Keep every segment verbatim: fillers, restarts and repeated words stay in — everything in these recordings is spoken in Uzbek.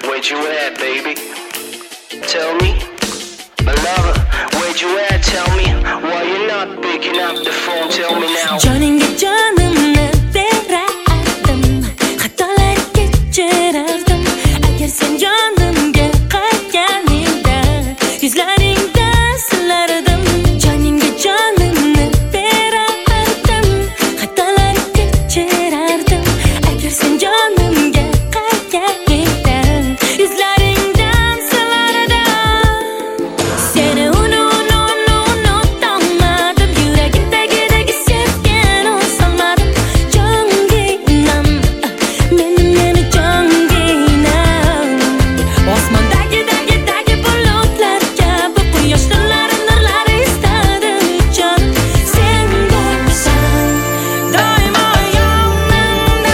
where'd you at, baby? Tell me, my lover, where'd you at? Tell me, why you not picking up the phone? Tell me now. Joningga jonimni berardim, xatolar kechirardim. Agar sen yonimga qaytganingda, yuzlaringdan silardim. Joningga jonimni berardim, xatolar kechirardim. Agar sen yonimga qaytganingda, yuzlaringdan silardim. Seni uni uni uni unutolmadim, yuragimdagidagi sevgini o'zolmadim. Jonginam, meni meni jonginam. Osmondagi dagi dagi bulutlar kabi quyosh nurlari nurlari istadim jonim. Sen borsan doimo yonimda.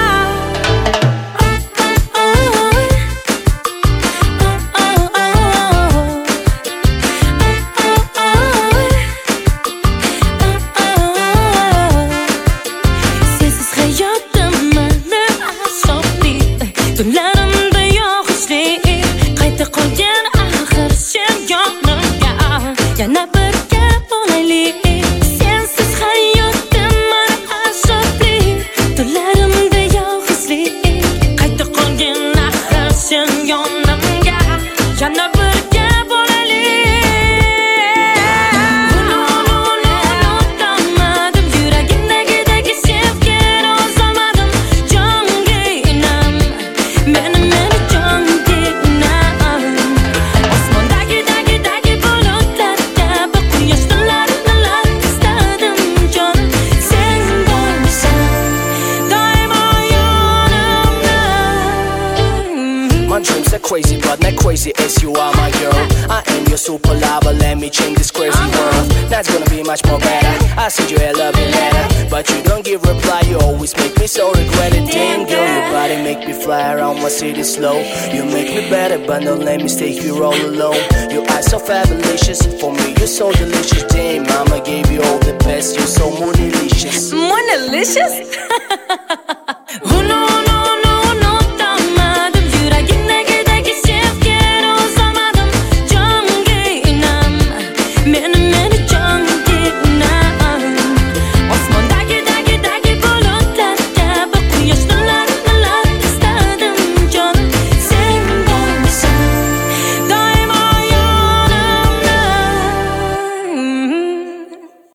Sensiz hayotim mani azobli, tunlarimda yo'qishli. Qayta qolgan axir sen yonimga, yana birga bo'laylik. Sensiz hayotim mani azobli, tunlarimda yo'qishli. Qayta qolgan axir sen yonimga, yana birga bo'laylik. Uni uni uni unutolmadim, yuragimdagidagi sevgini o'zolmadim. Jonginam, meni meni jonginam. Osmondagi dagi dagi bulutlar kabi quyosh nurlari nurlari istadim jonim. Sen borsan doimo yonimda. My dreams are crazy, but not crazy as you are, my girl. I am your super lover, let me change this crazy world. Now it's gonna be much more better. I send you a loving letter, but you don't give reply. You always make me so regret it. Damn girl, your body make me fly around my city slow. You make me better, but don't let me stay here all alone. Your eyes so fabulous, for me you're so delicious. Damn, mama gave you all the best, you're so moonylicious. Monalicious?